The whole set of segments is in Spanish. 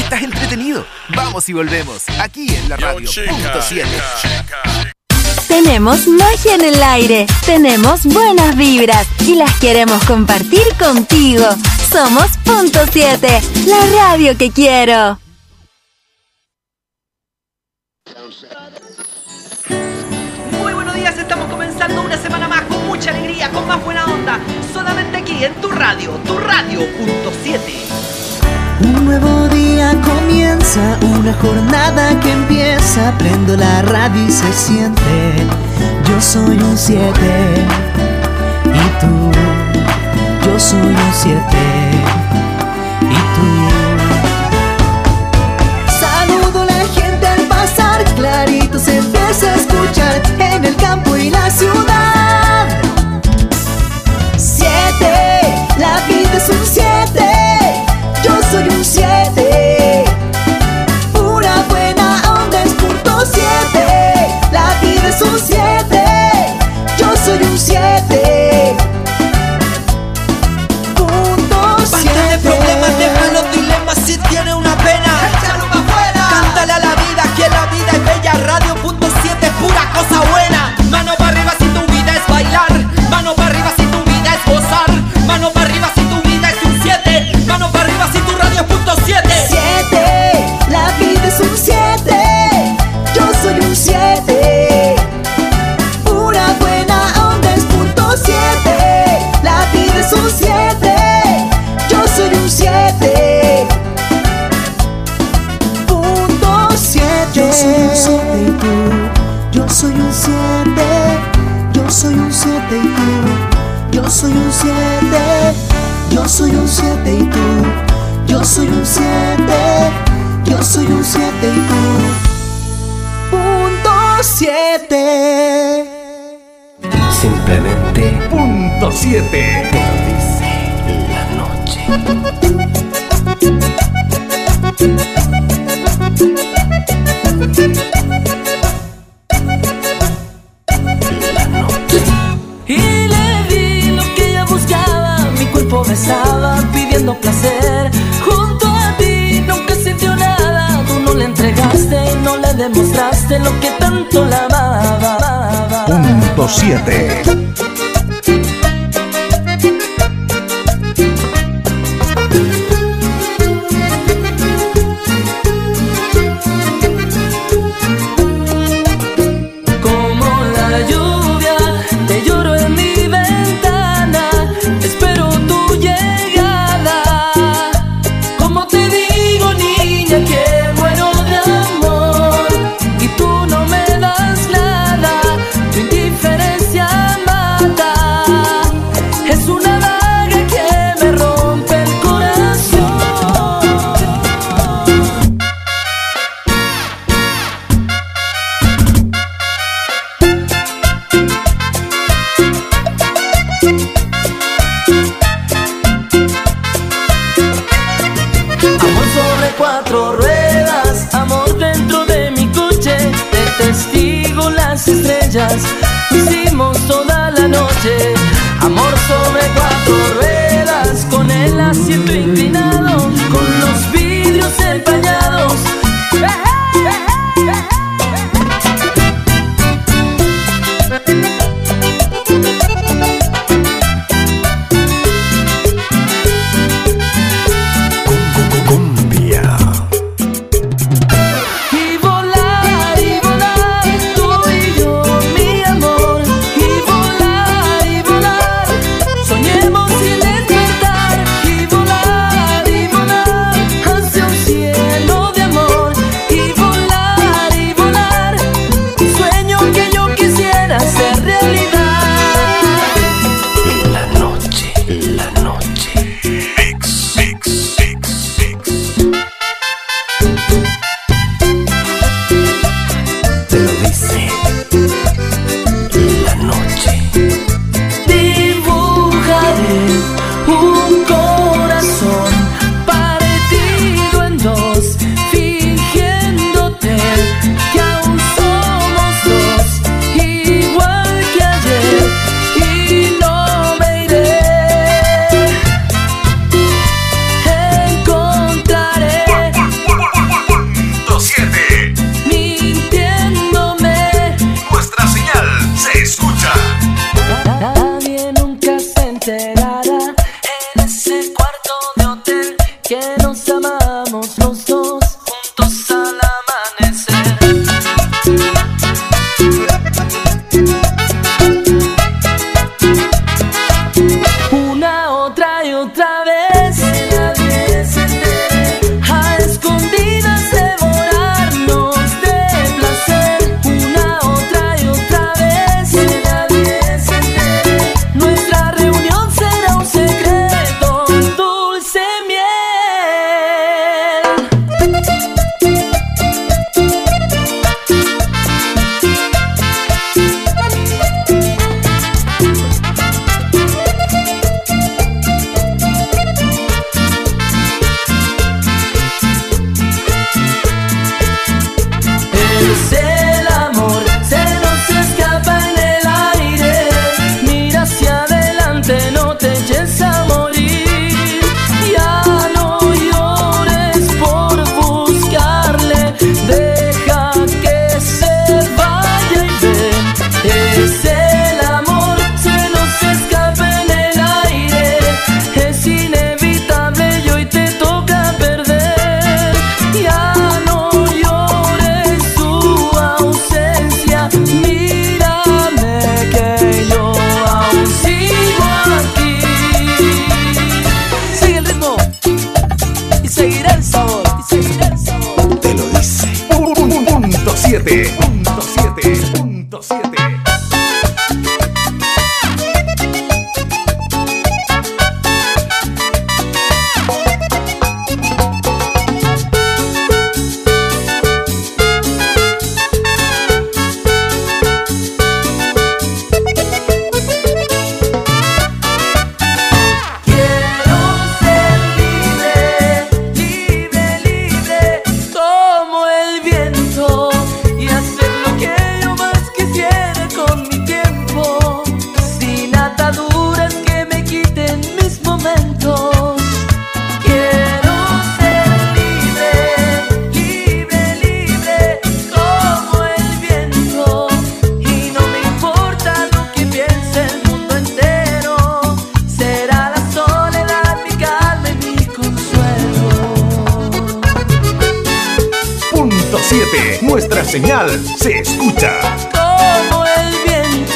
estás entretenido. Vamos y volvemos, aquí en la radio punto 7. Tenemos magia en el aire, tenemos buenas vibras y las queremos compartir contigo. Somos Punto 7, la radio que quiero. Muy buenos días, estamos comenzando una semana más con mucha alegría, con más buena onda. Solamente aquí en tu radio Punto 7. Un nuevo día comienza, una jornada que empieza. Prendo la radio y se siente. Yo soy un 7. Y tú, yo soy un 7. Y tú. Saludo a la gente al pasar, clarito se empieza a escuchar en el campo y la ciudad. 7, la vida es un 7. Yo soy un 7, pura buena onda es punto 7. La vida es un 7, yo soy un 7. Punto 7. Basta de problemas, de malos dilemas, si tiene una pena, échalo pa' afuera. Cántale a la vida, que la vida es bella. Radio punto 7 es pura cosa buena. Mano para arriba si tu vida es bailar. Mano para arriba si tu vida es gozar. Mano para arriba si tu vida es un 7. Mano para arriba si tu radio es punto 7. 7, la vida es un 7. Yo soy un 7. Pura buena onda es punto 7. La vida es un 7. Yo soy un 7. Punto 7. Yo soy un 7 y tú. Yo soy un 7. Yo soy un 7 y tú. Yo soy un 7. Yo soy un 7 y tú. Yo soy un 7. Yo soy un 7 y tú. Punto 7. Simplemente punto 7. Te lo dice la noche. Y le di lo que ella buscaba. Mi cuerpo besaba pidiendo placer. Junto a ti nunca sintió nada. Tú no le entregaste, no le demostraste lo que tanto la amaba. Punto 7. Como la lluvia, te lloro en mi ventana. Espero tu llegada. Como te digo, niña, que muero de amor. Y tú no me das nada. Tu indiferencia mata. Es una daga que me rompe el corazón. Amor sobre 4 ruedas, amor dentro de mi coche. De testigo las estrellas, lo hicimos toda la noche. Amor sobre 4 ruedas, con el asiento inclinado, con los vidrios empañados. Cumbia. Y volar, tú y yo, mi amor. Y volar, soñemos sin despertar. Y volar, hacia un cielo 107.7. Nuestra señal se escucha como el viento.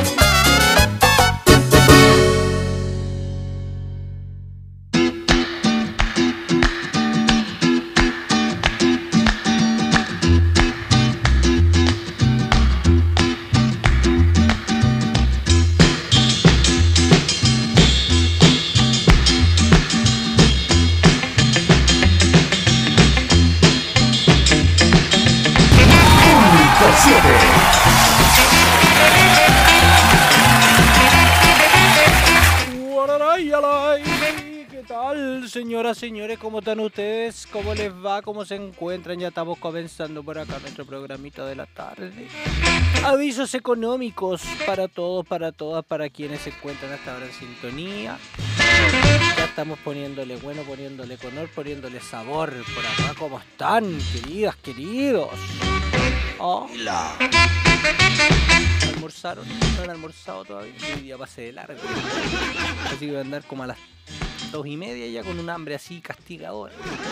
Señoras, señores, ¿cómo están ustedes? ¿Cómo les va? ¿Cómo se encuentran? Ya estamos comenzando por acá nuestro programita de la tarde. Avisos económicos para todos, para todas, para quienes se encuentran hasta ahora en sintonía. Ya estamos poniéndole bueno, poniéndole color, poniéndole sabor por acá. ¿Cómo están, queridas, queridos? Oh. ¿Almorzaron? ¿No han almorzado todavía? Hoy día pasé de largo. Así que voy a andar como a las 2:30 ya con un hambre así castigador.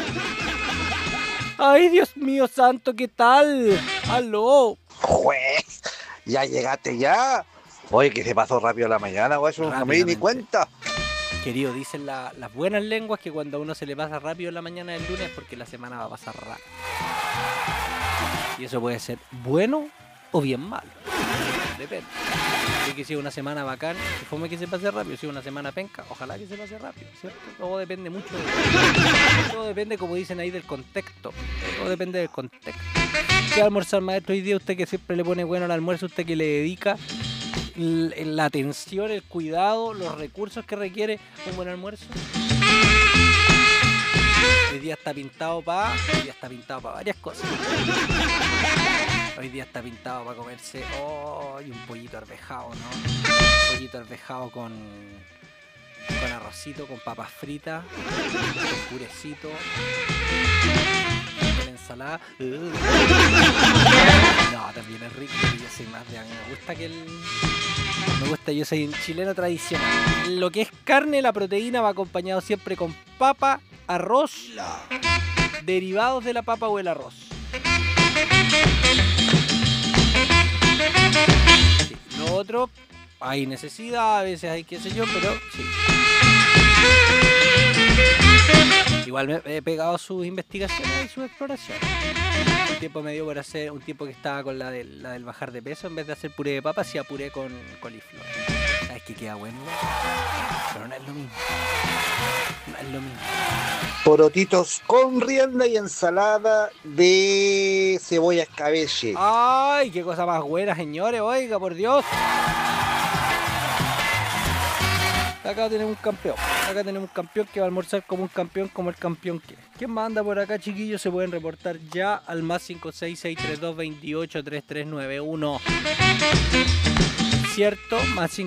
Ay, Dios mío santo, ¿qué tal? ¡Aló! Juez, ya llegaste ya. Oye, que se pasó rápido la mañana, güey, eso no me di ni cuenta. Querido, dicen las buenas lenguas que cuando a uno se le pasa rápido la mañana del lunes es porque la semana va a pasar rápido. Y eso puede ser bueno o bien malo. Depende. Si que sea una semana bacán, que fome que se pase rápido. Si es una semana penca, ojalá que se pase rápido, ¿cierto? Todo depende mucho todo depende, como dicen ahí, del contexto. Todo depende del contexto. ¿Qué va a almorzar, maestro, hoy día? Usted que siempre le pone bueno al almuerzo, usted que le dedica la atención, el cuidado, los recursos que requiere un buen almuerzo. Hoy día está pintado para varias cosas. Hoy día está pintado para comerse un pollito arvejado, ¿no? Un pollito arvejado con arrocito, con papas fritas, con purecito, con ensalada. No, también es rico, pero yo soy más de... A mí me gusta, yo soy un chileno tradicional. Lo que es carne, la proteína va acompañado siempre con papa, arroz, derivados de la papa o el arroz. Sí, lo otro, hay necesidad, a veces hay qué sé yo, pero sí. Igual me he pegado sus investigaciones y sus exploraciones. Un tiempo me dio por hacer, un tiempo que estaba con la del bajar de peso, en vez de hacer puré de papa, hacía puré con coliflor. ¿Sabes que queda bueno? Pero no es lo mismo. No es lo mismo. Porotitos con rienda y ensalada de cebolla escabeche. ¡Ay, qué cosa más buena, señores! Oiga, por Dios. Acá tenemos un campeón. Acá tenemos un campeón que va a almorzar como un campeón, como el campeón que es. ¿Quién manda por acá, chiquillos? Se pueden reportar ya al más 56632283391. ¿Cierto? Más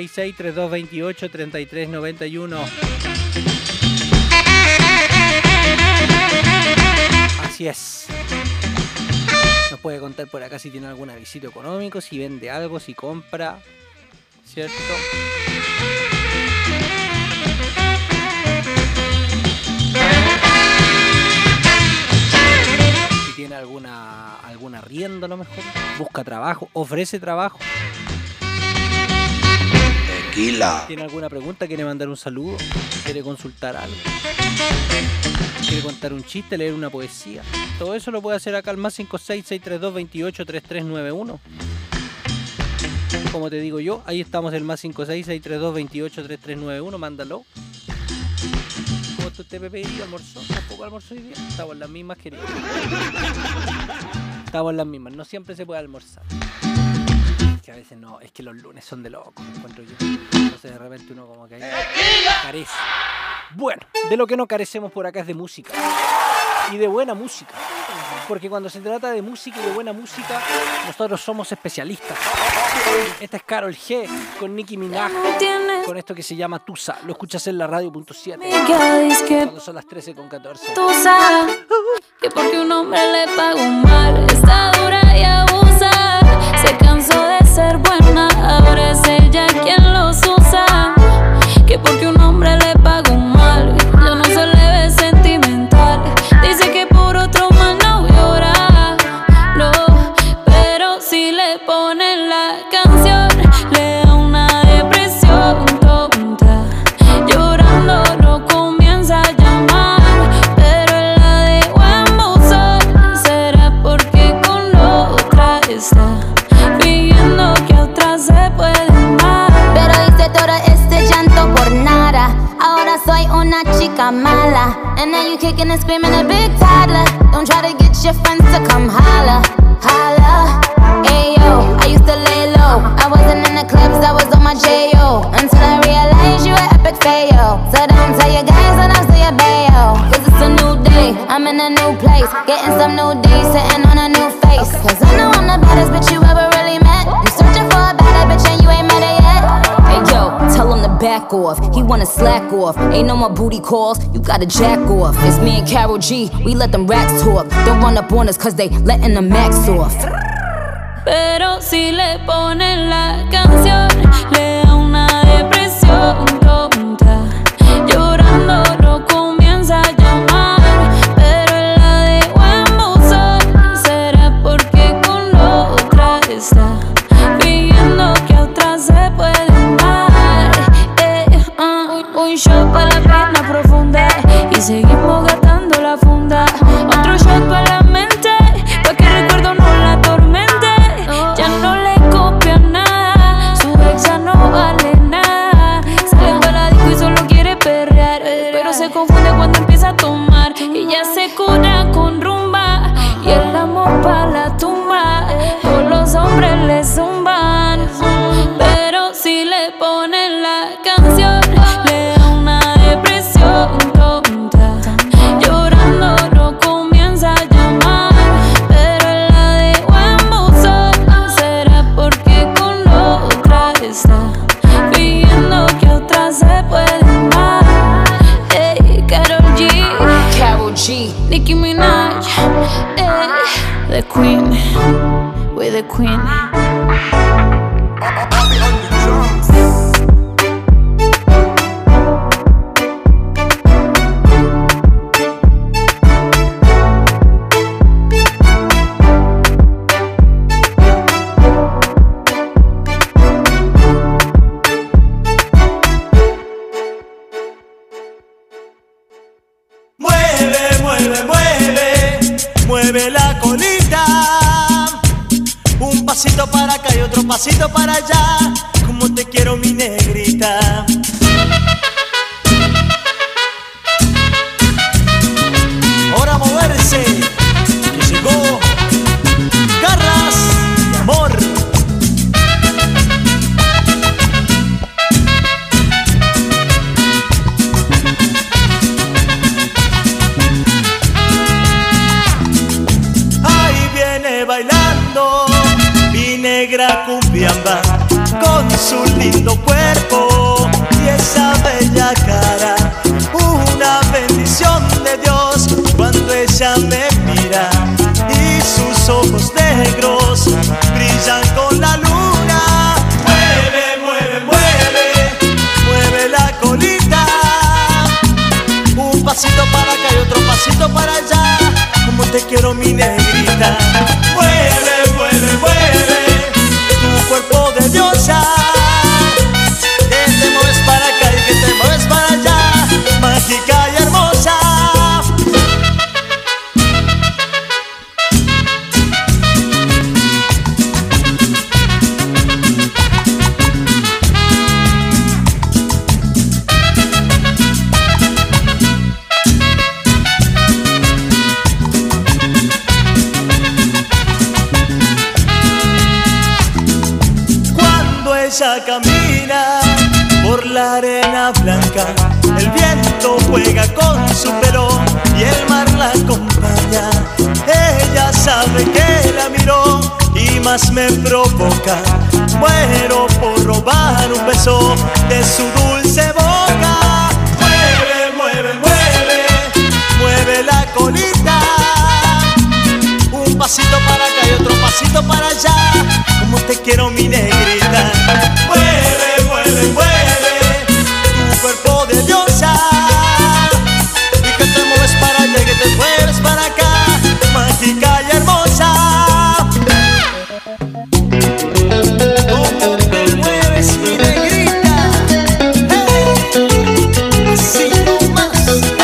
56632283391. Así es. Nos puede contar por acá si tiene algún avisito económico, si vende algo, si compra. ¿Cierto? Si tiene alguna arriendo a lo mejor. Busca trabajo, ofrece trabajo. Tranquila. ¿Tiene alguna pregunta? ¿Quiere mandar un saludo? ¿Quiere consultar algo? ¿Quiere contar un chiste? ¿Leer una poesía? Todo eso lo puede hacer acá al más 56632283391. Como te digo yo, ahí estamos, el más 56632283391. Mándalo. ¿Cómo tú te, Pepe? ¿Almorzó? ¿Tampoco almorzó hoy día? Estamos en las mismas, querido. Estamos en las mismas. No siempre se puede almorzar. Que a veces no, es que los lunes son de locos, me encuentro yo. Entonces de repente uno como que ahí carece. Bueno, de lo que no carecemos por acá es de música. Y de buena música. Porque cuando se trata de música y de buena música, nosotros somos especialistas. Esta es Karol G con Nicki Minaj, con esto que se llama Tusa. Lo escuchas en la radio.7 cuando son las 13:14. Tusa, que porque un hombre le pagó mal, está dura y abusa. Se cansó de ser buena, ahora es ella quien los usa. Que porque un hombre le pagó mal, ya no se le ve sentimental. Dice que por otro mal no llora, no. Pero si le ponen la canción, le da una depresión tonta. Llorando no comienza a llamar, pero él la dejó en buzón. Será porque con la otra está fingiendo que a otra se puede amar. Pero hice todo este llanto por nada. Ahora soy una chica mala. And now you kicking and screaming a big toddler. Don't try to get your friends to come holla, holla. Ayo, I used to lay low. I wasn't in the clubs, I was on my J.O. Until I realized you were epic fail. So don't tell your guys and I'll say your bayo. Cause it's a new day, I'm in a new place. Getting some new days, sitting on a new face. Cause I know I'm the baddest bitch you ever really met. You searching for a better bitch and you ain't met her yet. Hey yo, tell him to back off. He wanna slack off. Ain't no more booty calls, you gotta jack off. It's me and Karol G, we let them racks talk. Don't run up on us cause they letting the max off. Pero si le ponen la canción, le da una depresión tonta. Llorando no comienza a llamar, pero él la dejó en buzón. Será porque con la otra está fingiendo que a otra se puede amar. Un shot para la pena profunda y seguimos gastando la funda. Otro shot para la mente, pa' que recuerdo no la atormente. Ya no le copia nada, su ex ya no vale nada. Sale para la disco y solo quiere perrear, pero se confunde cuando empieza a tomar. Y ya se cura con rumba y el amor pa' la tumba. Todos los hombres le zumban, pero si le ponen la canción, le da una depresión tonta. Llorando no comienza a llamar, pero él la dejó en buzón. Será porque con la otra está fingiendo que a otra se puede amar. Hey, Karol G, Nicki Minaj, the queen, we're the queen. Mueve, mueve, mueve, mueve la colita. Un pasito para acá y otro pasito para allá. Como te quiero, mi negrita. Ahora moverse, que llegó Garras de Amor. Ahí viene bailando mi negra cumbiamba, con su lindo cuerpo y esa bella cara. Una bendición de Dios cuando ella me mira y sus ojos negros brillan con la luna. Mueve, mueve, mueve, mueve la colita. Un pasito para acá y otro pasito para allá. Como te quiero, mi negrita. Mueve, mueve, mueve tu cuerpo de diosa. hermosa camina por la arena blanca. El viento juega con su pelo y el mar la acompaña. Ella sabe que la miró y más me provoca. Muero por robar un beso de su dulce boca. Mueve, mueve, mueve, mueve la colita. Un pasito para acá y otro pasito para allá. Como te quiero, mi negrita. Mueve, mueve, mueve tu cuerpo de diosa. Y que te mueves para allá y que te mueves para acá. Mágica y hermosa. Como te mueves, mi negrita. Hey, así nomás.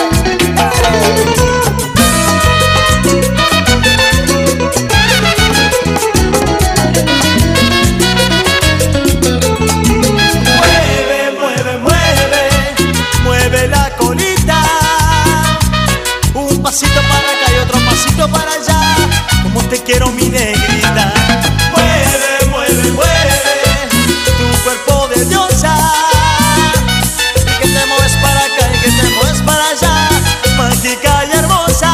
Pasito para acá y otro pasito para allá. Como te quiero, mi negrita. Mueve, mueve, mueve tu cuerpo de diosa. Y que te mueves para acá y que te mueves para allá. Mágica y hermosa.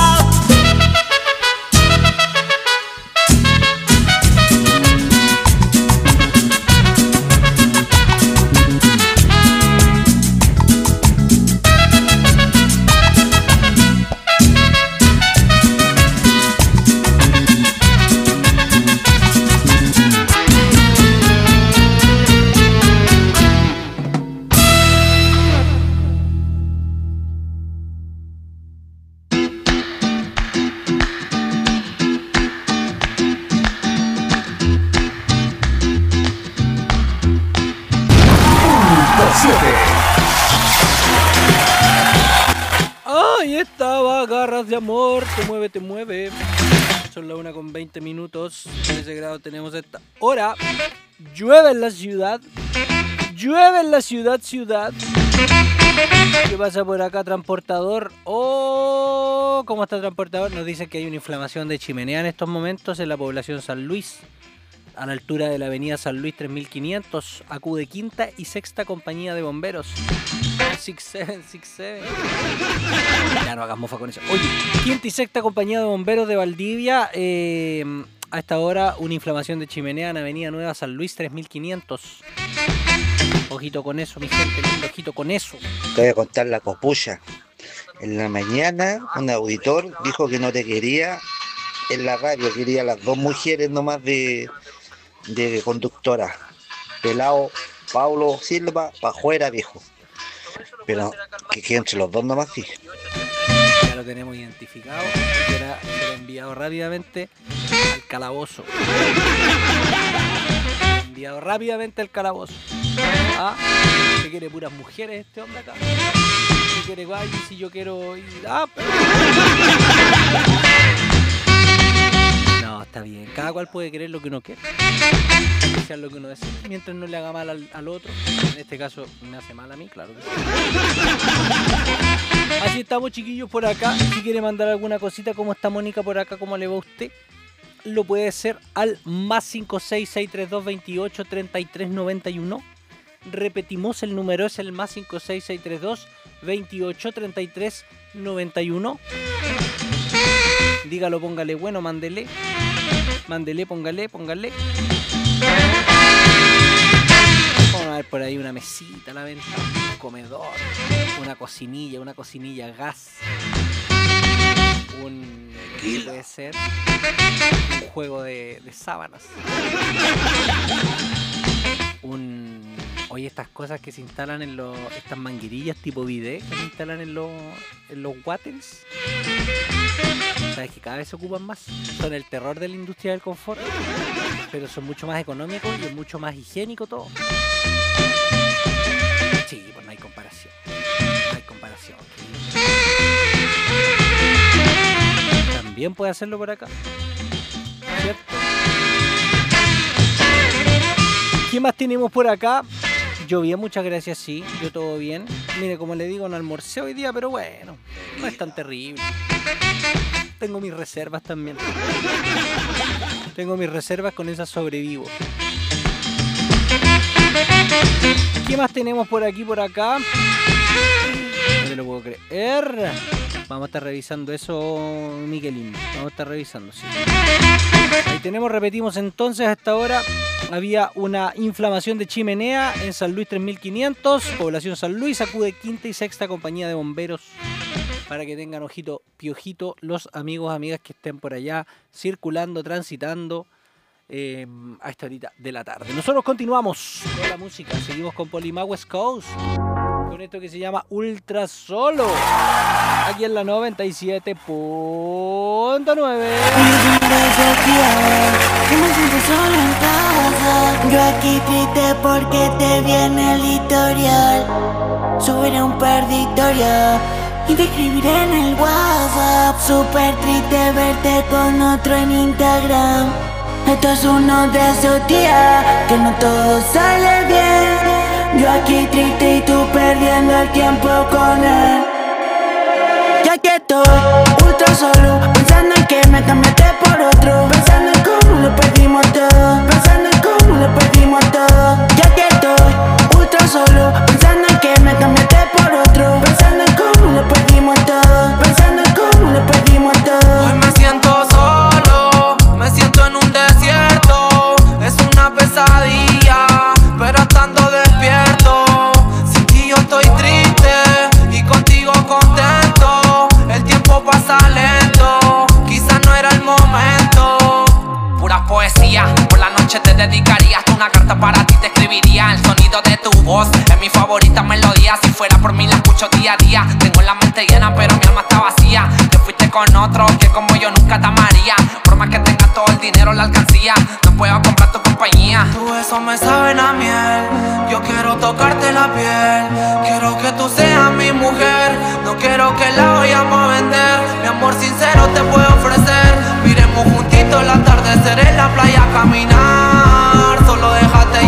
De amor, te mueve, te mueve. Son las 1:20. 13 grados tenemos esta hora. Llueve en la ciudad. Llueve en la ciudad. ¿Qué pasa por acá, transportador? Oh, ¿cómo está transportador? Nos dicen que hay una inflamación de chimenea en estos momentos en la población San Luis, a la altura de la avenida San Luis 3500. Acude quinta y sexta compañía de bomberos. 67. Ya no hagas mofa con eso. Oye, quinta y sexta compañía de bomberos de Valdivia. A esta hora, una inflamación de chimenea en Avenida Nueva San Luis 3500. Ojito con eso, mi gente, ojito con eso. Te voy a contar la copucha. En la mañana, un auditor dijo que no te quería en la radio, quería las dos mujeres nomás de conductora. Pelao, Paulo Silva, pa' afuera, viejo. Pero que entre los dos nomás, dije. Ya lo tenemos identificado. Será enviado rápidamente al calabozo. Enviado rápidamente al calabozo. Ah, ¿se quiere puras mujeres este hombre acá? ¿Se quiere guay? Si yo quiero ir. Ah, pero... No, está bien. Cada cual puede querer lo que uno quiere. Sea lo que uno desea, mientras no le haga mal al otro. En este caso me hace mal a mí, claro que sí. Así estamos, chiquillos, por acá. Si quiere mandar alguna cosita, como está Mónica por acá, ¿cómo le va a usted? Lo puede hacer al +56 632 28 33 91. Repetimos, el número es el +56 632 28 33 91. Dígalo, póngale bueno, mándele. Mándele, póngale. Vamos a ver por ahí una mesita a la venta, un comedor, una cocinilla gas, puede ser un juego de sábanas, oye, estas cosas que se instalan en estas manguerillas tipo bidet que se instalan en los waters. Sabes que cada vez se ocupan más. Son el terror de la industria del confort, pero son mucho más económicos y es mucho más higiénico todo. Sí, pues no hay comparación. También puede hacerlo por acá, ¿cierto? ¿Qué más tenemos por acá? Yo bien, muchas gracias, sí, yo todo bien. Mire, como le digo, no almorcé hoy día, pero bueno, no es tan terrible. Tengo mis reservas también. Tengo mis reservas, con esas sobrevivo. ¿Qué más tenemos por aquí, por acá? No te lo puedo creer. Vamos a estar revisando eso, Miguelín. Vamos a estar revisando, sí. Ahí tenemos, repetimos entonces, hasta ahora había una inflamación de chimenea en San Luis 3500, población San Luis, acude quinta y sexta compañía de bomberos para que tengan ojito, piojito los amigos, amigas que estén por allá circulando, transitando a esta horita de la tarde. Nosotros continuamos con la música, seguimos con Polima West Coast, con esto que se llama Ultra Solo, aquí en la 97.9. Yo aquí triste porque te viene el historial. Subiré un perditorio y te escribiré en el WhatsApp. Súper triste verte con otro en Instagram. Esto es uno de esos días que no todo sale bien. Yo aquí triste y tú perdiendo el tiempo con él. Ya que estoy ultra solo, pensando en que me cambiaste por otro, pensando en cómo lo perdimos todo, pensando en cómo lo perdimos todo. Ya que estoy ultra solo, pensando en que me cambiaste por otro, pensando en cómo lo perdimos todo, pensando en cómo lo perdimos todo. Hoy me siento solo, me siento en un desierto, es una pesadilla, pero estando despierto, sin ti yo estoy triste y contigo contento. El tiempo pasa lento, quizás no era el momento. Pura poesía, por la noche te dedicaría hasta una carta para ti te escribiría. El sonido de tu voz es mi favorita melodía. Si fuera por mí la escucho día a día. Tengo la mente llena pero mi alma está vacía. Te fuiste con otro que como yo nunca te amaría. Por más que tengas todo el dinero la alcancía, no puedo comprar tu compañía. Tu besos me saben a miel, yo quiero tocarte la piel. Quiero que tú seas mi mujer, no quiero que la vayamos a vender. Mi amor sincero te puedo ofrecer. Miremos juntitos el atardecer en la playa a caminar. Solo déjate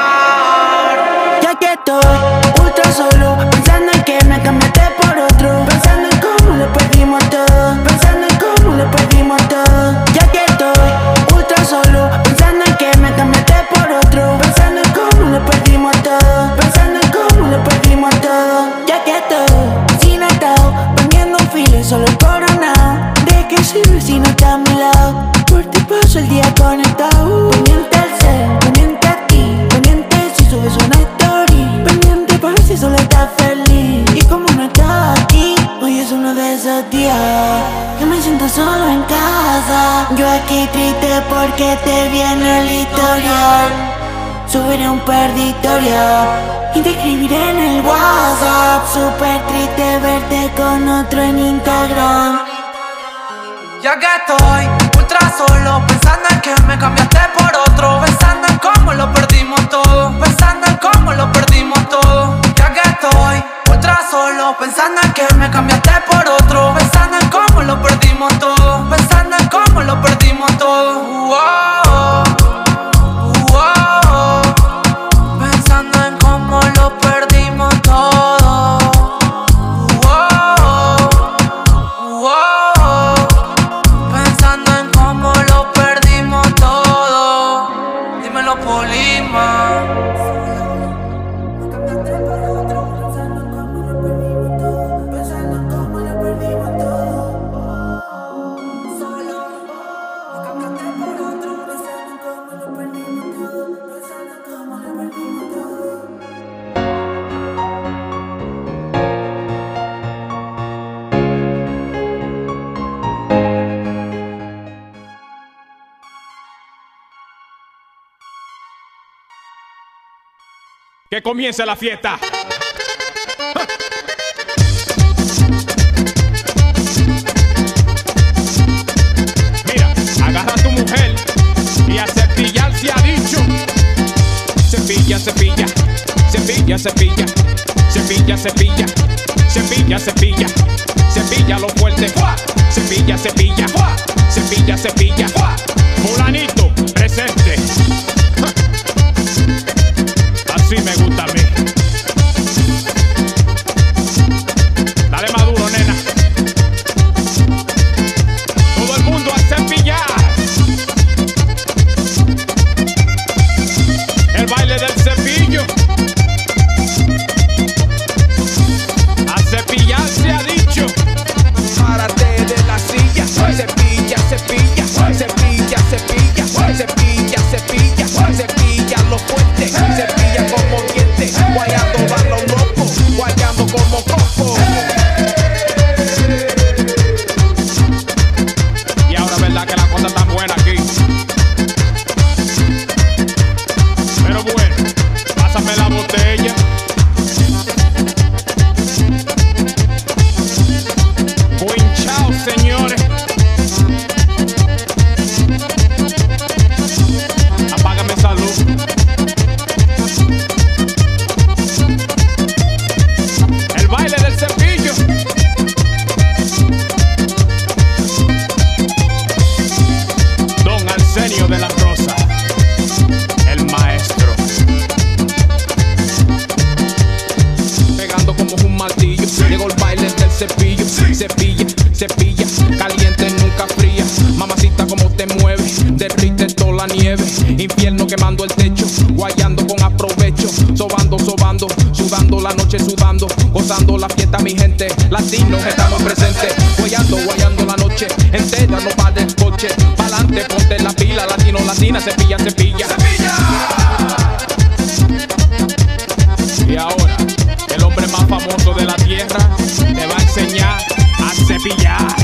llevar. Ya que estoy ultra solo, pensando en que me cambiaste por otro, pensando en cómo lo perdimos todo, pensando en cómo lo perdimos todo. Ya que estoy ultra solo, pensando en que me cambiaste por otro, pensando en cómo lo perdimos todo, pensando en cómo lo perdimos todo. Ya que estoy sin atado, vendiendo un filo y solo coronado. ¿De qué sirve si no está a mi lado? Por ti paso el día conectado. Pendiente al ser, pendiente a ti, pendiente si subes una story, pendiente por si solo estás feliz. Y como no estás aquí, hoy es uno de esos días que me siento solo en casa. Yo aquí triste porque te viene el historial. Subiré un perditorio y te escribiré en el WhatsApp. Súper triste verte con otro en Instagram. Ya que estoy ultra solo, pensando en que me cambiaste por otro, pensando en cómo lo perdimos todo, pensando en cómo lo perdimos todo. Ya que estoy ultra solo, pensando en que me cambiaste por otro, pensando en cómo lo perdimos todo, pensando en cómo lo perdimos todo. Pensando en cómo lo perdimos todo. Pensando en cómo lo perdimos todo. Dímelo, Polima. Que comience la fiesta. Mira, agarra a tu mujer y a cepillar se ha dicho. Cepilla, cepilla, cepilla, cepilla, cepilla, cepilla, cepilla, cepilla, cepilla lo fuerte. Cepilla, cepilla, cepilla, cepilla. Fulanito, presente. Así me gusta a mí. Dale maduro, nena. Todo el mundo a cepillar. El baile del cepillo. ponte la pila, latino, latina, cepilla, cepilla. Y ahora, el hombre más famoso de la tierra te va a enseñar a cepillar.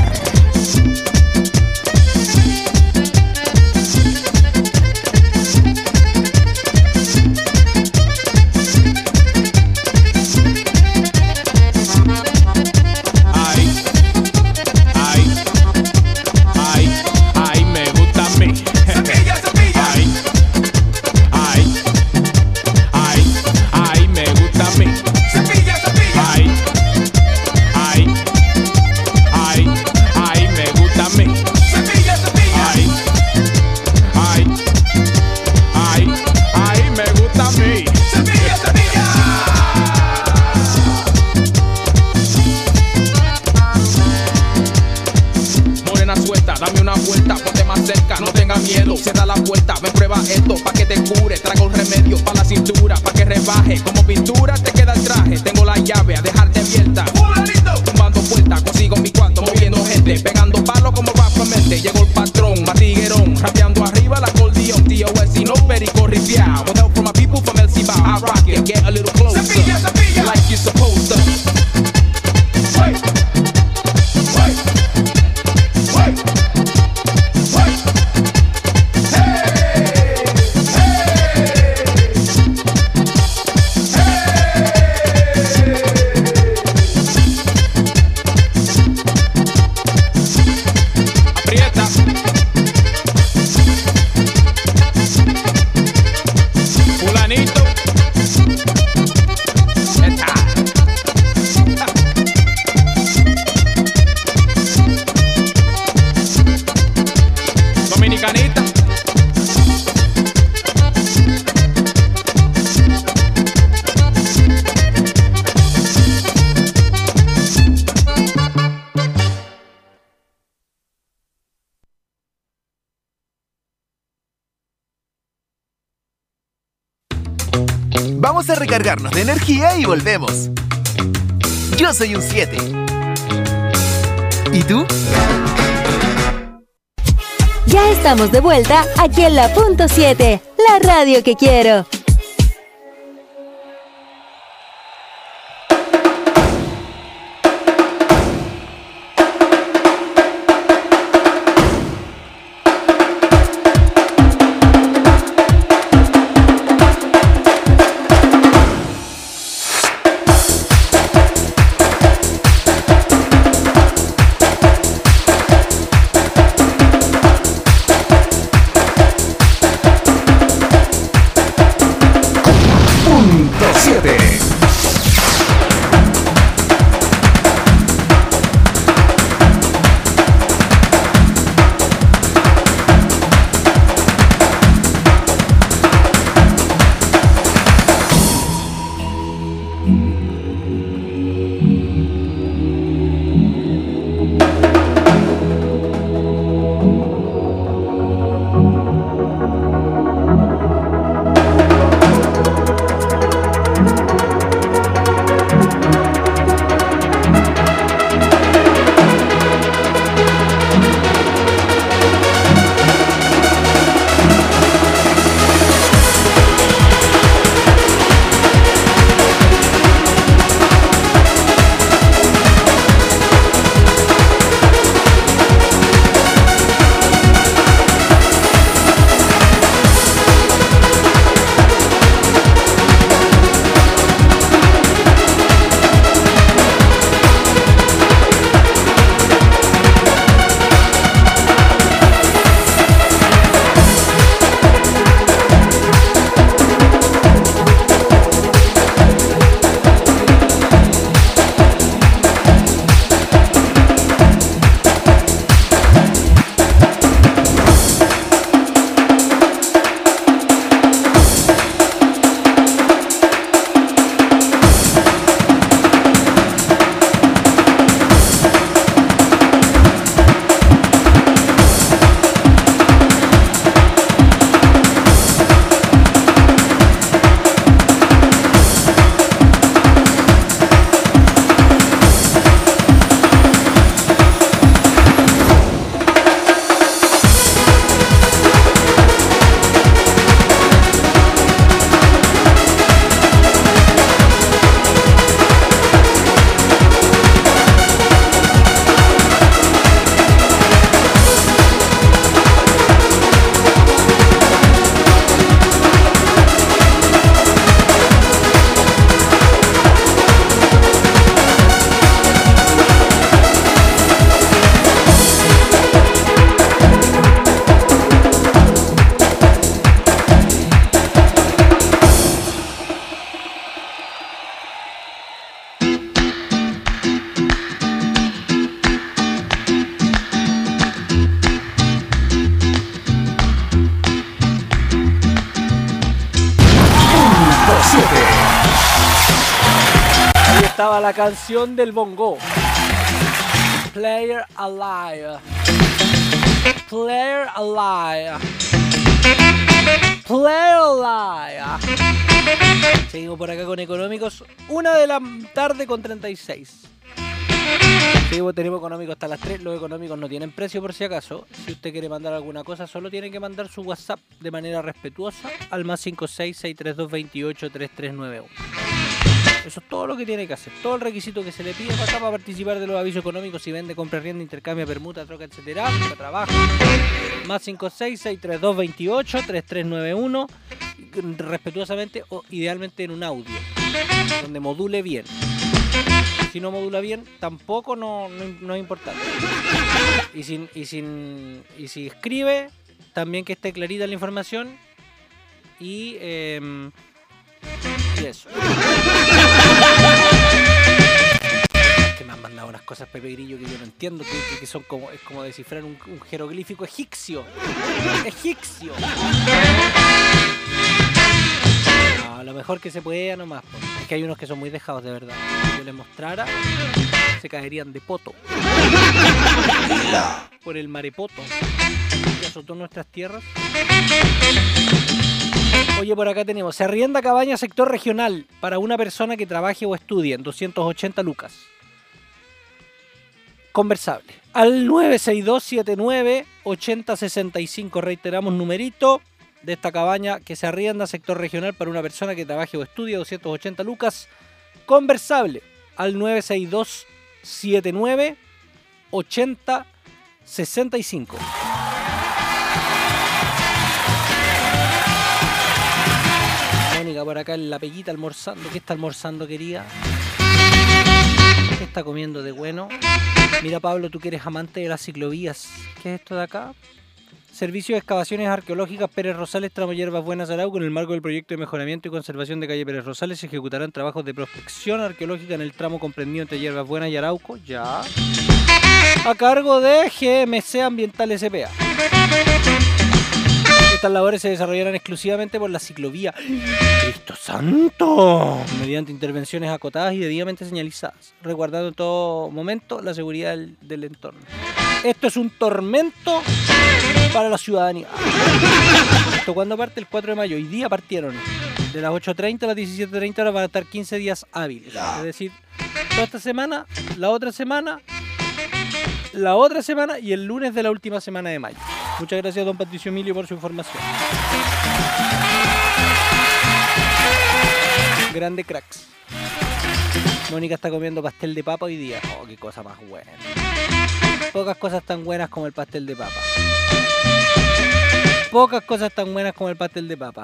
Cierra la puerta, ven prueba esto, pa' que te cure. Trago un remedio pa' la cintura, pa' que rebaje. Como pintura te queda el traje. Tengo la llave a dejarte abierta. Tumbando puertas, consigo mi cuarto, moviendo gente, pegando palos como rapamente. Llegó el patrón, matiguerón, rapeando arriba el acordeón. T.O.S. y no perico ripiao. With help from my people from El Cibao, I rock it, get a little closer, like you're supposed to. Vamos a recargarnos de energía y volvemos. Yo soy un 7. ¿Y tú? Ya estamos de vuelta aquí en la Punto 7, la radio que quiero. Estaba la canción del bongo. Player Alive. Player Alive. Player Alive. Seguimos por acá con económicos. 1:36 p.m. Seguimos, tenemos económicos hasta las 3. Los económicos no tienen precio por si acaso. Si usted quiere mandar alguna cosa, solo tiene que mandar su WhatsApp de manera respetuosa al +56 632 28 3391. Eso es todo lo que tiene que hacer. Todo el requisito que se le pide para participar de los avisos económicos. Si vende, compra, arrienda, intercambia, permuta, troca, etcétera, trabaja. +56 632 28 3391. Respetuosamente o idealmente en un audio donde module bien. Si no modula bien, tampoco no es importante. Y si escribe, también que esté clarita la información. Y eso. Que me han mandado unas cosas, Pepe Grillo, que yo no entiendo, que son como, es como descifrar un jeroglífico egipcio. Egipcio. No, lo mejor que se pueda nomás. Es que hay unos que son muy dejados, de verdad. Si yo les mostrara, se caerían de poto. Por el marepoto que azotó nuestras tierras. Oye, por acá tenemos, se arrienda cabaña sector regional para una persona que trabaje o estudie en 280 lucas. Conversable. Al 962798065, reiteramos numerito de esta cabaña que se arrienda sector regional para una persona que trabaje o estudie, 280 lucas. Conversable. Al 962798065. Mónica por acá en la peguita almorzando. ¿Qué está almorzando, querida? ¿Qué está comiendo de bueno? Mira, Pablo, tú que eres amante de las ciclovías. ¿Qué es esto de acá? Servicio de excavaciones arqueológicas Pérez Rosales, tramo Hierbas Buenas Arauco. En el marco del proyecto de mejoramiento y conservación de calle Pérez Rosales se ejecutarán trabajos de prospección arqueológica en el tramo comprendido entre Hierbas Buenas y Arauco. Ya. A cargo de GMC Ambiental S.p.A. Estas labores se desarrollarán exclusivamente por la ciclovía ¡Cristo Santo! Mediante intervenciones acotadas y debidamente señalizadas, resguardando en todo momento la seguridad del entorno. Esto es un tormento para la ciudadanía. ¿Esto cuándo parte? El 4 de mayo. Hoy día partieron. De las 8:30 a las 17:30 horas van a estar 15 días hábiles. Es decir, toda esta semana, la otra semana y el lunes de la última semana de mayo. Muchas gracias, don Patricio Emilio, por su información. Grande cracks. Mónica está comiendo pastel de papa hoy día. Oh, qué cosa más buena. Pocas cosas tan buenas como el pastel de papa. Pocas cosas tan buenas como el pastel de papa.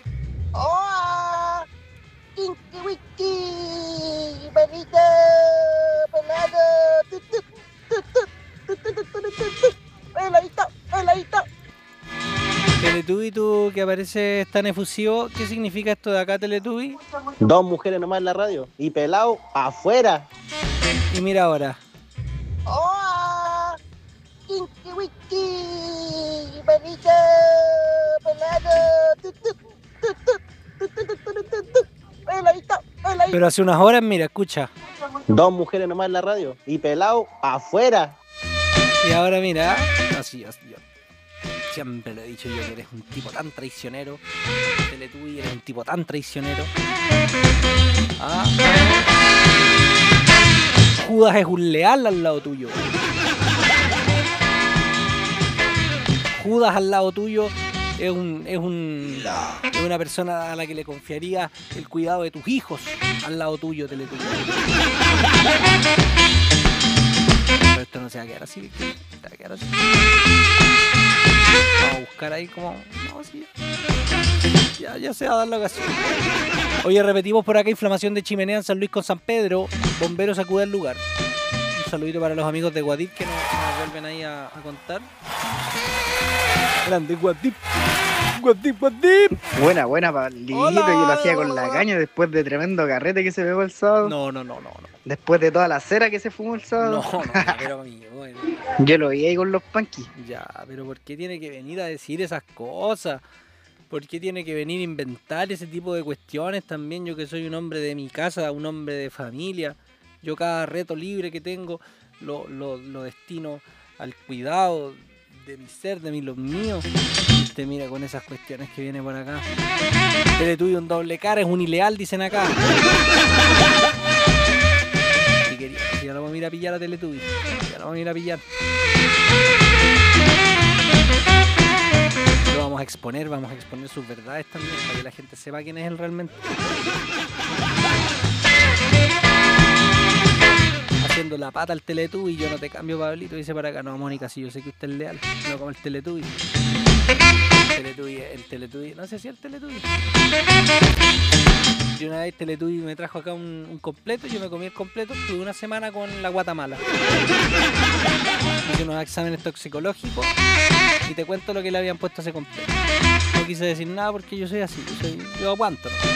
¡Oh! ¡Kinky wiki! ¡Perrito! ¡Pelado! ¡Peladito! ¡Peladito! Teletubby, tú que apareces tan efusivo, ¿qué significa esto de acá, Teletubby? Dos mujeres nomás en la radio y pelado afuera. Y mira ahora. ¡Oh! ¡Kinky wiki! ¡Perrito! ¡Pelado! ¡Peladito! ¡Peladito! Pero hace unas horas, mira, escucha. Dos mujeres nomás en la radio y pelado afuera. Y ahora mira, así. Siempre lo he dicho yo que eres un tipo tan traicionero. Teletubby, eres un tipo tan traicionero. Ah. Judas es un leal al lado tuyo. Judas al lado tuyo es una persona a la que le confiaría el cuidado de tus hijos al lado tuyo, Teletubby. Pero esto no se va a quedar así, se va a quedar así. Vamos a buscar ahí como... No, sí. Ya se va a dar la ocasión. Oye, repetimos por acá, inflamación de chimenea en San Luis con San Pedro. Bomberos acuden al lugar. Un saludito para los amigos de Guadip que nos vuelven ahí a contar. Grande Guadip. Guadip. Buena, Pablito. Yo lo hacía con la caña después de tremendo carrete que se pegó el sábado. No. Después de toda la cera que se fumó el sábado. No, pero amigo, bueno. Yo lo vi ahí con los punkies. Ya, pero ¿por qué tiene que venir a decir esas cosas? ¿Por qué tiene que venir a inventar ese tipo de cuestiones también? Yo que soy un hombre de mi casa, un hombre de familia. Yo cada reto libre que tengo lo destino al cuidado de mi ser, de los míos. Usted mira con esas cuestiones que viene por acá. Teletubby un doble cara, es un ileal, dicen acá. Si ya lo vamos a ir a pillar a Teletubby. Ya lo vamos a ir a pillar. Lo vamos a exponer sus verdades también, para que la gente sepa quién es él realmente. Haciendo la pata al Teletubby, yo no te cambio, Pablito, dice para acá. No, Mónica, si yo sé que usted es leal, no como el Teletubby. El Teletubby, no sé si el Teletubby. Y una vez Teletubby me trajo acá un completo, yo me comí el completo, tuve una semana con la guata mala. Hice unos exámenes toxicológicos y te cuento lo que le habían puesto a ese completo. No quise decir nada porque yo soy así, yo aguanto, ¿no?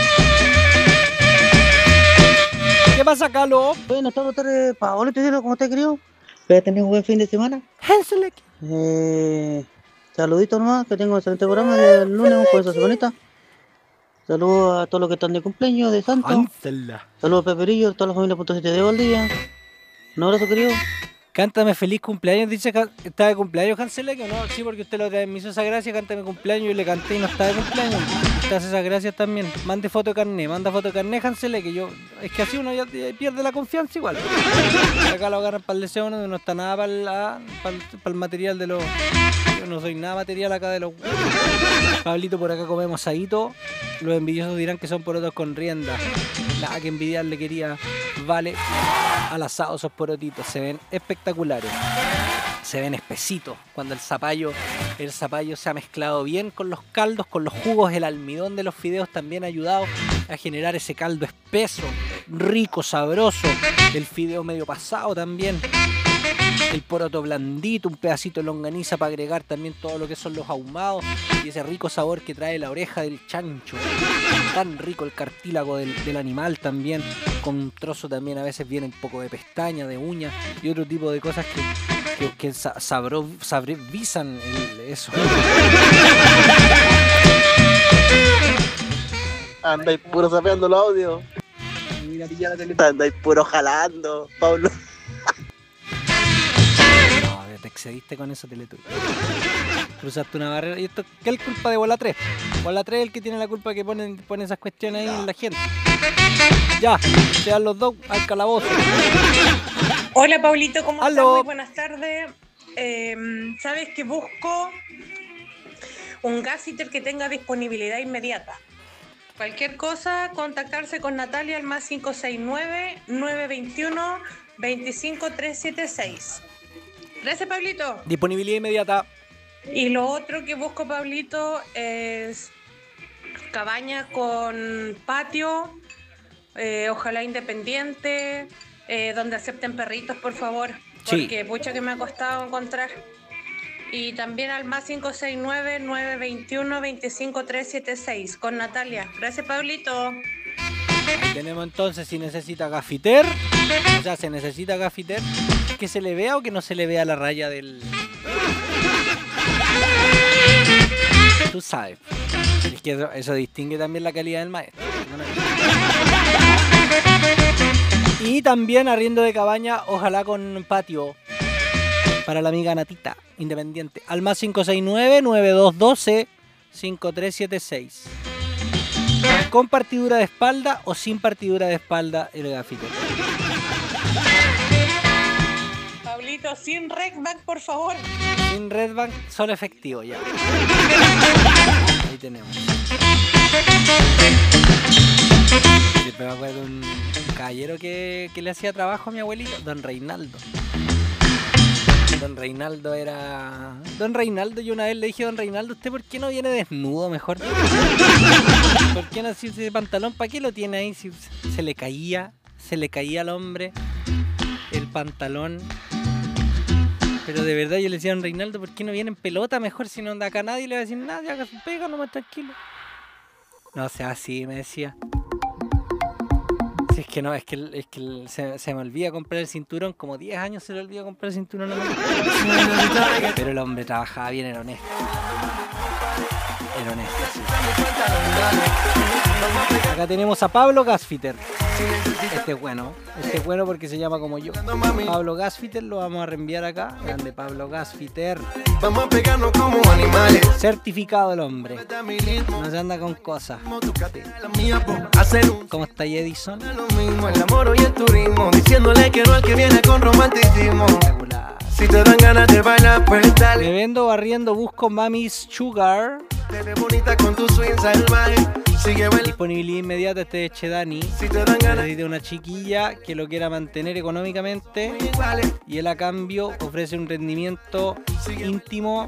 ¿Qué pasa, Calo? Buenas tardes, Paolo, ¿cómo estás, querido? ¿Voy a tener un buen fin de semana? Hanselek. Saludito nomás, que tengo un excelente programa del lunes, un jueves de semanita. Saludos a todos los que están de cumpleaños, de santo. Hansela. Saludos a Peperillo, a toda la familia .7 de Valdivia. Un abrazo, querido. Cántame feliz cumpleaños, dice que está de cumpleaños Hanselek, ¿o no? Sí, porque usted lo me hizo esa gracia, cántame cumpleaños, yo le canté y no está de cumpleaños. Usted hace esas gracias también. Mande foto de carnet, manda foto de carnet, Hanselek, que yo... Es que así uno ya pierde la confianza igual. Acá lo agarran para el deseo, no está nada para el material de los... Yo no soy nada material acá de los... Pablito, por acá comemos asadito. Los envidiosos dirán que son porotos con rienda. Nada que envidiar le quería. Vale, al asado esos porotitos. Se ven espectaculares. Se ven espesitos. Cuando el zapallo se ha mezclado bien con los caldos, con los jugos. El almidón de los fideos también ha ayudado a generar ese caldo espeso, rico, sabroso. El fideo medio pasado también. El poroto blandito, un pedacito de longaniza para agregar también todo lo que son los ahumados y ese rico sabor que trae la oreja del chancho. Tan rico el cartílago del animal también, con un trozo también a veces viene un poco de pestaña, de uña y otro tipo de cosas que sabrevizan eso. Andáis puro sapeando los audios. Andáis puro jalando, Pablo. Te excediste con eso, Teletubby. Cruzaste una barrera. ¿Y esto qué es culpa de Bola 3? Bola 3 es el que tiene la culpa que pone esas cuestiones ahí en la gente. Ya, sean los dos al calabozo. Hola, Paulito, ¿cómo estás? Muy buenas tardes. Sabes que busco un gasiter que tenga disponibilidad inmediata. Cualquier cosa, contactarse con Natalia al más 569-921-25376. Gracias, Pablito. Disponibilidad inmediata. Y lo otro que busco, Pablito, es cabaña con patio, ojalá independiente, donde acepten perritos, por favor. Porque Sí. Pucha que me ha costado encontrar. Y también al más 569-921-25376 con Natalia. Gracias, Pablito. Ahí tenemos entonces si necesita gafiter. O sea, se necesita gafiter. Que se le vea o que no se le vea la raya del... Tú sabes. Es que eso distingue también la calidad del maestro. Y también arriendo de cabaña, ojalá con patio. Para la amiga Natita, independiente. Al más 569-9212-5376. Con partidura de espalda o sin partidura de espalda el gafito. Pablito, sin Redback, por favor. Sin Redback, solo efectivo ya. Ahí tenemos. Siempre me acuerdo de un caballero que le hacía trabajo a mi abuelito, don Reinaldo. Don Reinaldo, yo una vez le dije a don Reinaldo, ¿usted por qué no viene desnudo mejor? ¿Por qué no así ese pantalón? ¿Para qué lo tiene ahí? Si se le caía al hombre el pantalón. Pero de verdad yo le decía a don Reinaldo, ¿por qué no viene en pelota mejor? Si no anda acá nadie le va a decir nada, haga su pega, nomás tranquilo. No, o sea, así me decía. Si es que no, es que se me olvida comprar el cinturón, como 10 años se le olvida comprar el cinturón. Pero el hombre trabajaba bien, era honesto. Era honesto, sí. Acá tenemos a Pablo Gasfiter. Este es bueno porque se llama como yo. Pablo Gasfiter, lo vamos a reenviar acá. Grande Pablo Gasfiter. Vamos a pegarnos como animales. Certificado el hombre. No se anda con cosas. ¿Cómo está Edison? Lo mismo, el amor y el turismo, diciéndole que no al que viene con romanticismo. Si te dan ganas de bailar, pues dale. Me vendo barriendo, busco Mami's Sugar. Te ves bonita con tu swing salvaje. Sigue bailando. Disponibilidad inmediata, este de Chedani. Si te dan ganas de una chiquilla que lo quiera mantener económicamente y él a cambio ofrece un rendimiento íntimo.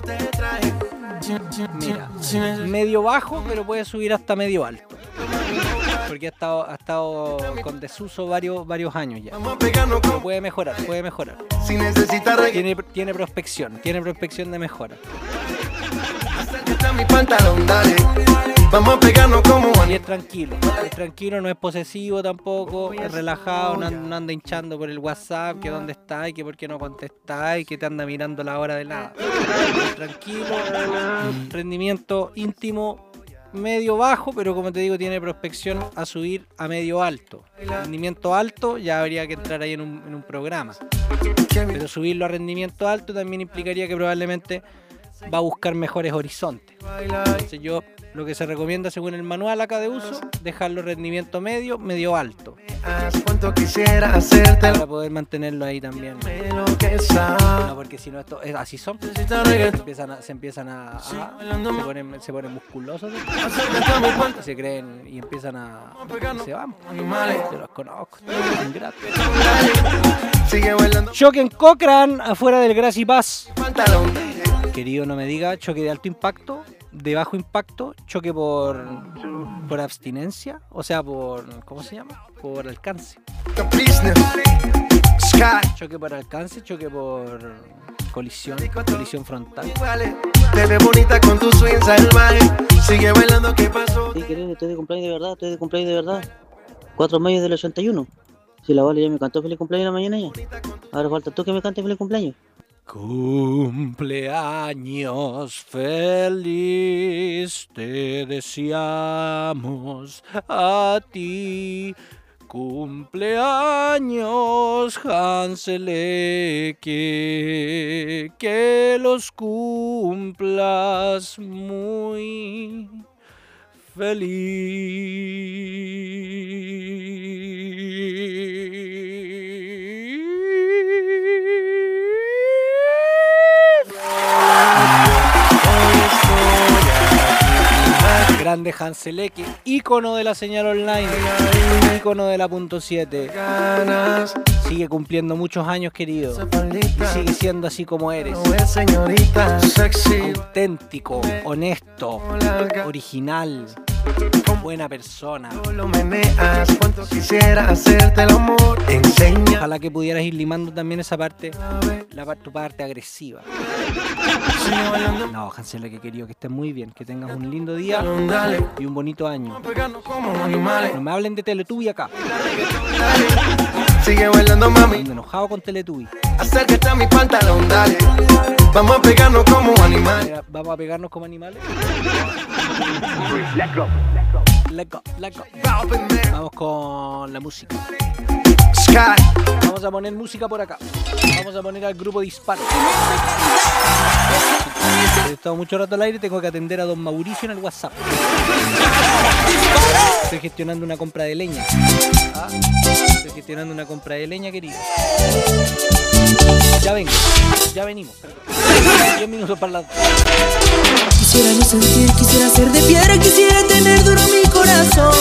Mira, medio bajo, pero puede subir hasta medio alto. Porque ha estado con desuso varios años ya. Pero puede mejorar. Si necesitas tiene prospección de mejora. Acércate a mi pantalón, dale. Vamos a pegarnos como y es tranquilo, no es posesivo tampoco, es relajado, no anda hinchando por el WhatsApp, que dónde está y que por qué no contesta y que te anda mirando la hora de nada. Tranquilo, rendimiento íntimo medio bajo, pero como te digo, tiene prospección a subir a medio alto. Rendimiento alto ya habría que entrar ahí en un programa, pero subirlo a rendimiento alto también implicaría que probablemente va a buscar mejores horizontes. Entonces yo lo que se recomienda según el manual acá de uso, dejarlo rendimiento medio alto. Quisiera hacerte para poder mantenerlo ahí también. No, porque si no esto es así son. Se ponen musculosos. Se creen y empiezan a se van. Yo los conozco. Choque en Cochrane afuera del Grassy Pass. Querido, no me diga choque de alto impacto, de bajo impacto, choque por abstinencia, o sea, ¿cómo se llama? Por alcance. Choque por alcance, choque por colisión frontal. Te ves bonita con tu swing salvaje. Sigue bailando, ¿qué pasó? Sí, querido, estoy de cumpleaños de verdad. 4 de mayo del 81. Si la Vale ya me cantó feliz cumpleaños en la mañana ya. Ahora falta tú que me cantes feliz cumpleaños. Cumpleaños feliz te deseamos a ti. Cumpleaños Hanseleque, que los cumplas muy feliz. Grande Hanseleque, ícono de la señal online, ícono de la .7. Sigue cumpliendo muchos años, querido, y sigue siendo así como eres. Auténtico, honesto, original, buena persona. Ojalá que pudieras ir limando también esa parte, tu parte agresiva. No, Hanseleque, querido, que estés muy bien, que tengas un lindo día y un bonito año. No me hablen de Teletubby acá. Sigue bailando, mami. Estoy enojado con Teletubby. Acércate a mi pantalón, dale. Vamos a pegarnos como animales. ¿Vamos a pegarnos como animales? Let's go. Vamos con la música. Vamos a poner música por acá. Vamos a poner al grupo Disparo. He estado mucho rato al aire, tengo que atender a don Mauricio en el WhatsApp. Estoy gestionando una compra de leña. Querido. Ya venimos. 10 minutos para la... Quisiera no sentir, quisiera ser de piedra, quisiera tener duro mi corazón,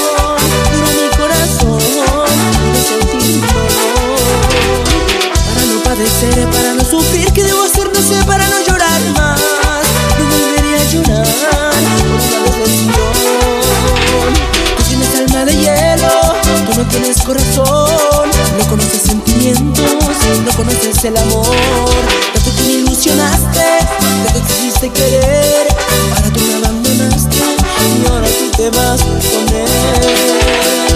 no sentir dolor. Para no padecer, para no sufrir, ¿qué debo hacer? No sé, para no llorar más. No volvería a llorar por una decepción. Tú tienes alma de hielo, tú no tienes corazón. No conoces sentimientos, no conoces el amor. Tanto que me ilusionaste, tanto que quisiste querer. Ahora tú me abandonaste y ahora tú te vas con él.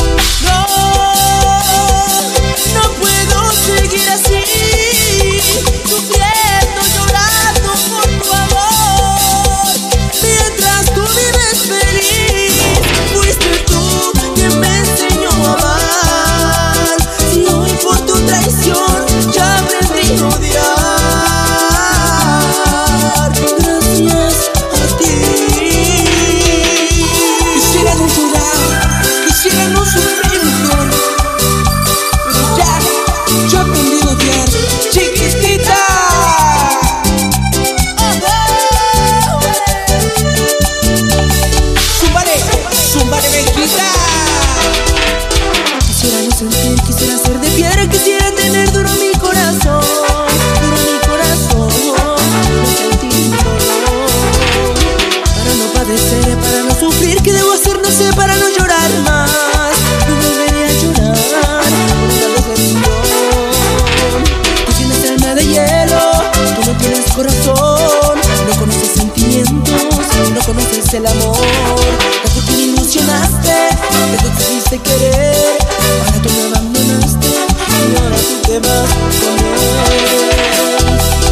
No puedo seguir así, sufriendo, llorando por tu amor. Mientras tú vives feliz, fuiste tú quien me enseñó a amar. sentimientos, no conoces el amor. Tanto que me ilusionaste, tanto te diste querer. Ahora tú me abandonaste y ahora tú te vas con él.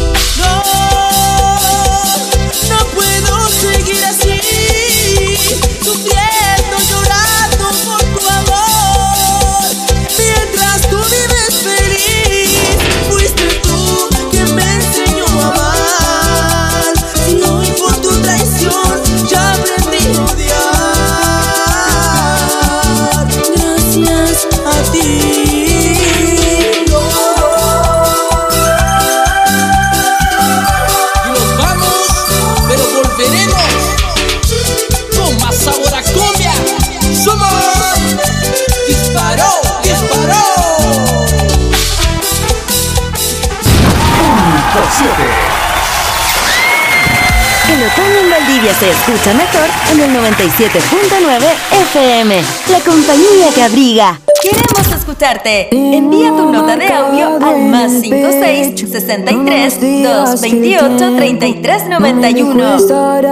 No puedo seguir así, sufriendo, llorando por tu amor. Mientras tú vives feliz, fuiste tú quien me enseñó a amar. Si hoy por tu traición ya aprendí a odiar. Gracias a ti. El otoño en Valdivia se escucha mejor en el 97.9 FM. La compañía que abriga. Queremos escucharte. Envía tu nota de audio al +56 63 228 33 91. Estar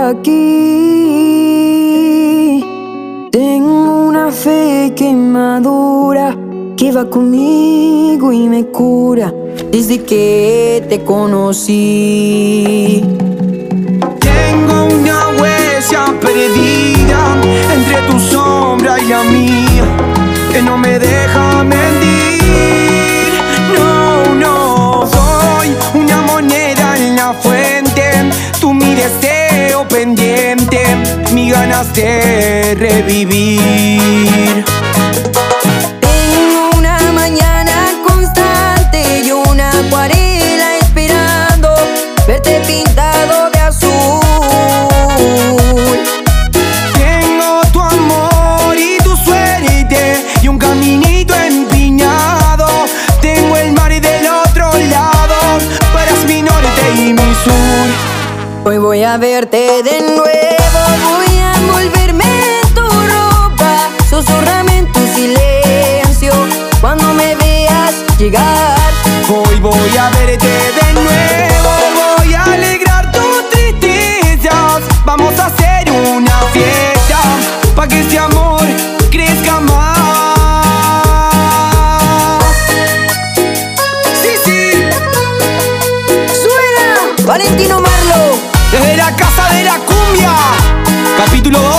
aquí. Tengo una fe que madura, que va conmigo y me cura desde que te conocí. Tengo una huella perdida entre tu sombra y la mía, que no me deja mentir. No, no, soy una moneda en la fuente, tú mi deseo pendiente, mis ganas de revivir. Tengo una mañana constante y una acuarela esperando verte pintado de azul. Tengo tu amor y tu suerte y un caminito empinado. Tengo el mar del otro lado, tú eres mi norte y mi sur. Hoy voy a verte de nuevo, voy a envolverme en tu ropa, susurrame en tu silencio cuando me veas llegar. Hoy voy a verte de nuevo, voy a alegrar tus tristezas. Vamos a hacer una fiesta pa' que este amor crezca más. Sí, sí. Suena Valentino Marlo desde la casa de la cumbia, capítulo 2.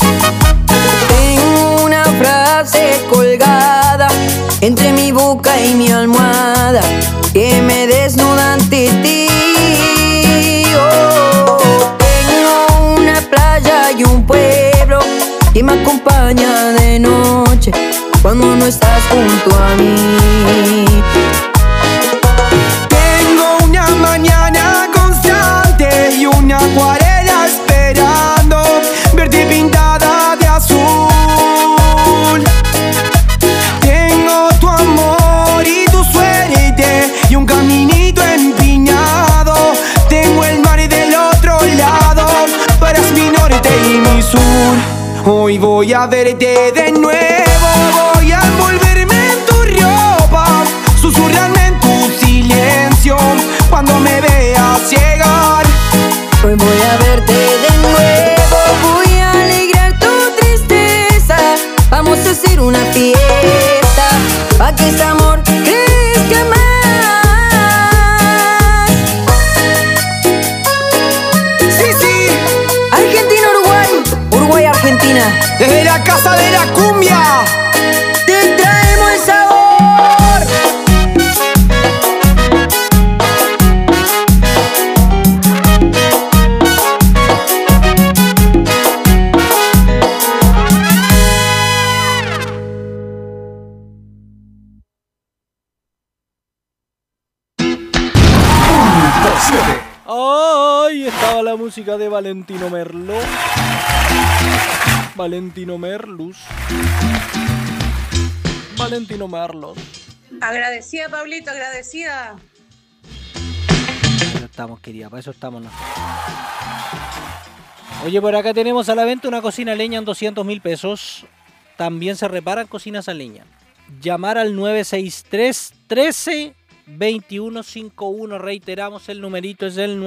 Tengo una frase colgada entre mi boca y mi almohada que me desnuda ante ti. Oh, tengo una playa y un pueblo que me acompaña de noche cuando no estás junto a mí. Tengo una mañana constante y una acuarela esperando verte pintada de azul. Tengo tu amor y tu suerte y un caminito empinado. Tengo el mar del otro lado, tú eres mi norte y mi sur. Hoy voy a verte de nuevo, voy a envolverme en tu ropa, susurrarme en tu silencio cuando me veas llegar. Hoy voy a verte de nuevo, voy a alegrar tu tristeza. Vamos a hacer una fiesta pa' que este amor crezca más. Sí, sí. Argentina, Uruguay, Uruguay, Argentina. Desde la casa de la cumbia te traemos el sabor. Ahí estaba la música de Valentino Merlo. Valentino Merlus. Valentino Merlos. Agradecida, Pablito, agradecida. Para eso estamos, querida, para eso estamos nosotros. Oye, por acá tenemos a la venta una cocina a leña en 200.000 pesos. También se reparan cocinas a leña. Llamar al 963 13 2151, reiteramos, el numerito es el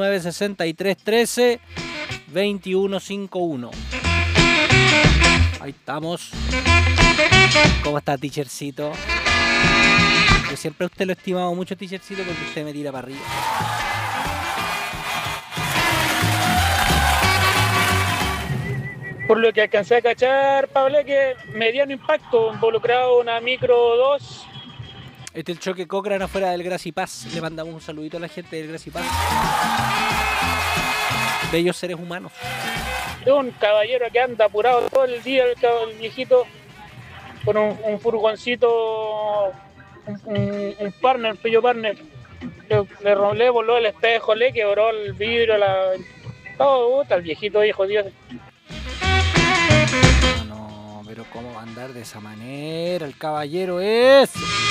963-13-2151. Ahí estamos. ¿Cómo está, teachercito? Yo siempre a usted lo he estimado mucho, teachercito, porque usted me tira para arriba. Por lo que alcancé a cachar, Pablo, que mediano impacto, involucrado una micro 2. Este es el choque Cochrane afuera del Grassy Pass. Le mandamos un saludito a la gente del Grassy Pass. Bellos seres humanos. Es un caballero que anda apurado todo el día, el viejito, con un furgoncito, un partner, pillo partner. Le voló el espejo, le quebró el vidrio, todo, el viejito, hijo Dios. No, pero ¿cómo va a andar de esa manera? El caballero es...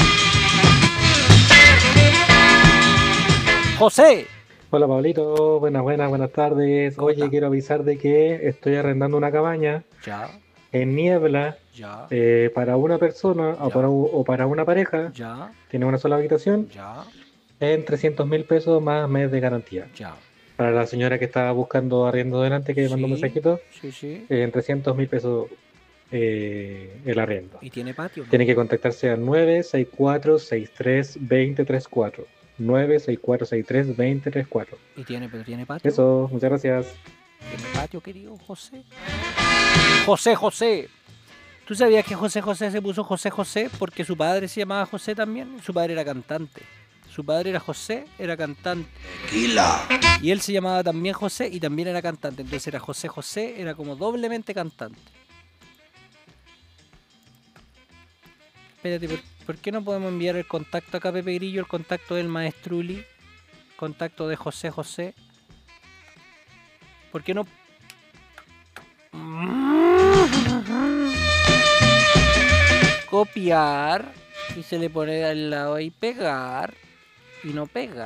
José. Hola Pablito, buenas tardes. Oye, quiero avisar de que estoy arrendando una cabaña en Niebla para una persona o para una pareja. Tiene una sola habitación en 300.000 pesos más mes de garantía. Para la señora que estaba buscando arriendo delante, que mandó un mensajito, en 300.000 pesos el arriendo. ¿Y tiene patio? Tiene que contactarse al 964-63-2034. 964-63-2034. ¿Y tiene patio? Eso, muchas gracias. ¿Tiene patio, querido José? José. ¿Tú sabías que José se puso José porque su padre se llamaba José también? Su padre era cantante. Su padre era José, era cantante. Y él se llamaba también José y también era cantante. Entonces era José, era como doblemente cantante. Espérate, ¿por qué no podemos enviar el contacto acá, Pepe Grillo? El contacto del Maestruli. Contacto de José. ¿Por qué no? Copiar. Y se le pone al lado ahí pegar. Y no pega.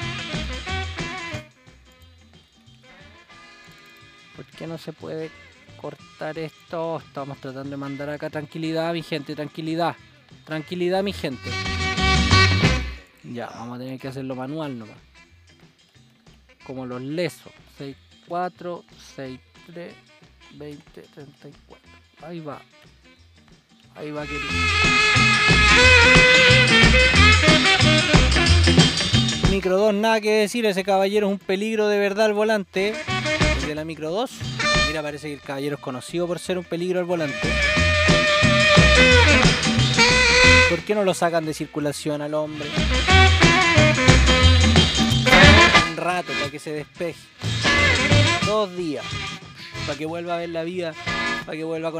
¿Por qué no se puede cortar esto? Estamos tratando de mandar acá tranquilidad, mi gente, tranquilidad. Tranquilidad, mi gente. Ya, vamos a tener que hacerlo manual nomás. Como los lesos. 64, 63, 20, 34. Ahí va. Ahí va, querido. Micro 2, nada que decir. Ese caballero es un peligro de verdad al volante. El de la Micro 2. Mira, parece que el caballero es conocido por ser un peligro al volante. ¿Por qué no lo sacan de circulación al hombre? Un rato para que se despeje. 2 días. Para que vuelva a ver la vida. Para que vuelva con